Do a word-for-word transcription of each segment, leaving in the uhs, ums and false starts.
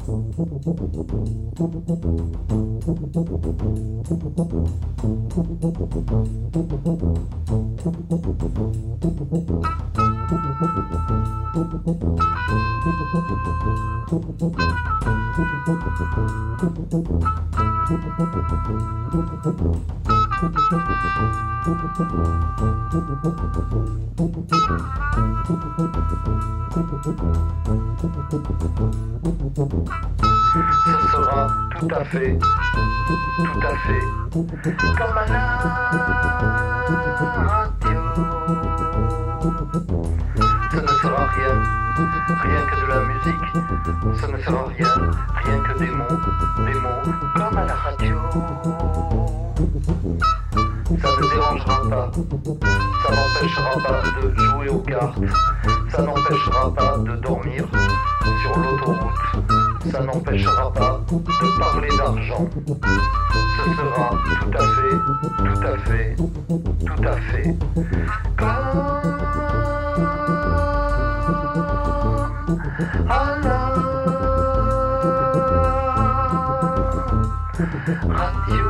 Ce sera tout à fait, tout à fait, comme à la radio. Ce ne sera rien, rien que de la musique. Ce ne sera rien, rien que des mots, des mots, comme à la radio. Ça ne dérangera pas, ça n'empêchera pas de jouer aux cartes, ça n'empêchera pas de dormir sur l'autoroute, ça n'empêchera pas de parler d'argent. Ce sera tout à fait, tout à fait, tout à fait comme à la radio.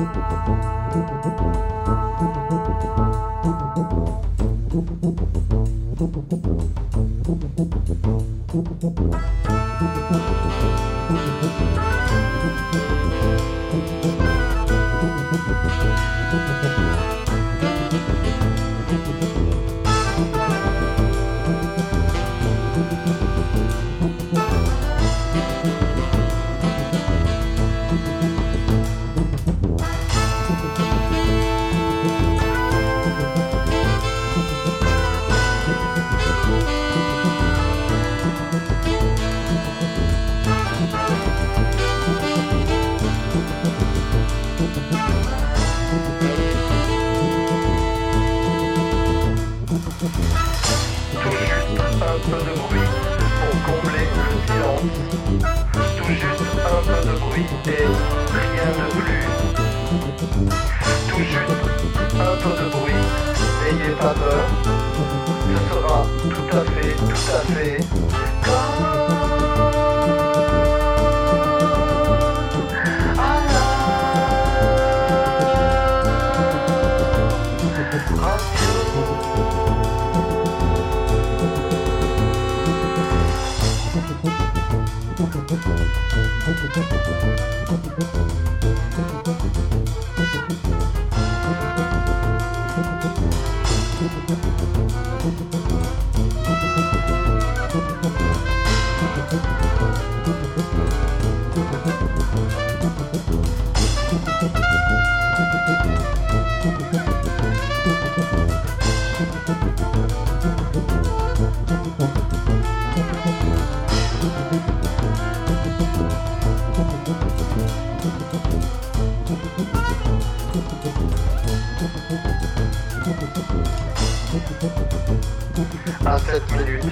À sept minutes,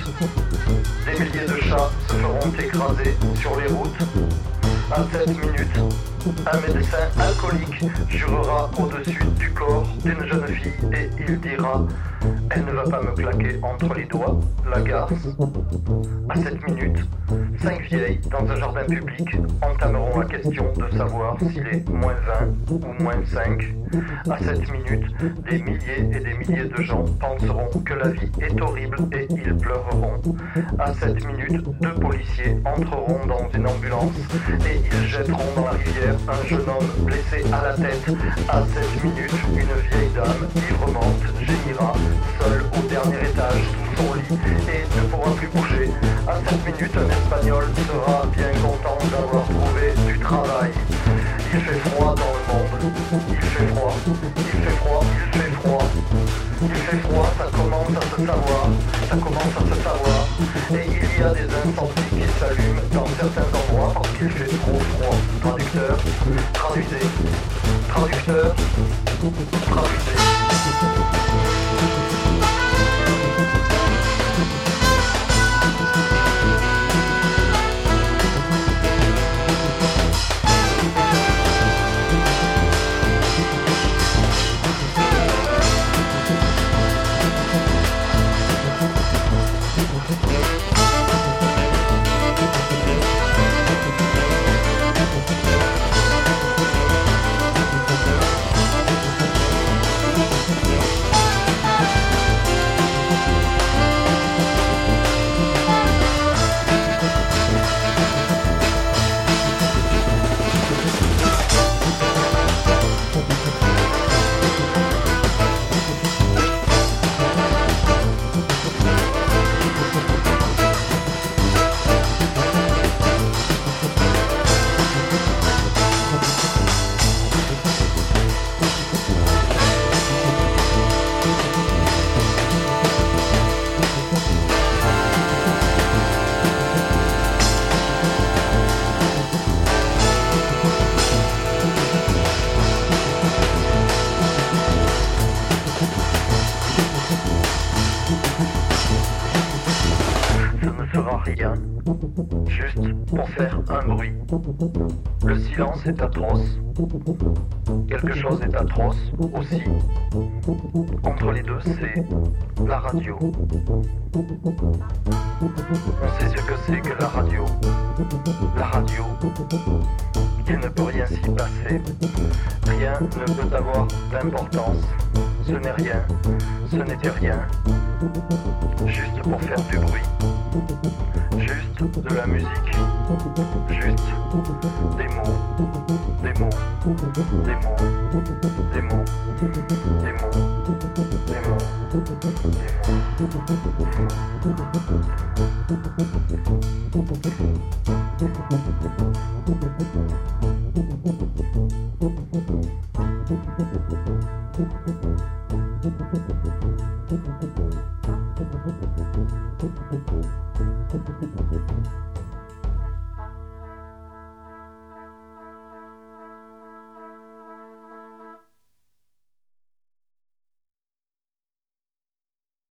des milliers de chats se feront écraser sur les routes. À sept minutes, un médecin alcoolique jurera au-dessus du corps d'une jeune fille et il dira « Elle ne va pas me claquer entre les doigts, la garce ». À sept minutes, cinq vieilles dans un jardin public entameront la question de savoir s'il est moins vingt ou moins cinq. À sept minutes, des milliers et des milliers de gens penseront que la vie est horrible et ils pleureront. À sept minutes, deux policiers entreront dans une ambulance et ils jetteront dans la rivière un jeune homme blessé à la tête. À sept minutes, une vieille dame ivremente gémira, seule au dernier étage sous son lit et ne pourra plus bouger. À sept minutes, un Espagnol sera bien content d'avoir trouvé du travail. Il fait froid dans le monde. Il fait froid. Il fait froid. Il fait froid. Il fait froid, ça commence à se savoir. Ça commence à se savoir. Et il y a des incendies qui s'allument dans certains endroits parce qu'il fait trop froid. Traducteur, traduisez. Traducteur, traduisez. pour faire un bruit. Le silence est atroce. Quelque chose est atroce aussi. Entre les deux, c'est la radio. On sait ce que c'est que la radio. La radio, il ne peut rien s'y passer. Rien ne peut avoir d'importance. Ce n'est rien, ce n'était rien. Juste pour faire du bruit. Juste de la musique. Juste des mots. Des mots. Des mots. Des mots. Des mots. Des mots. Des mots.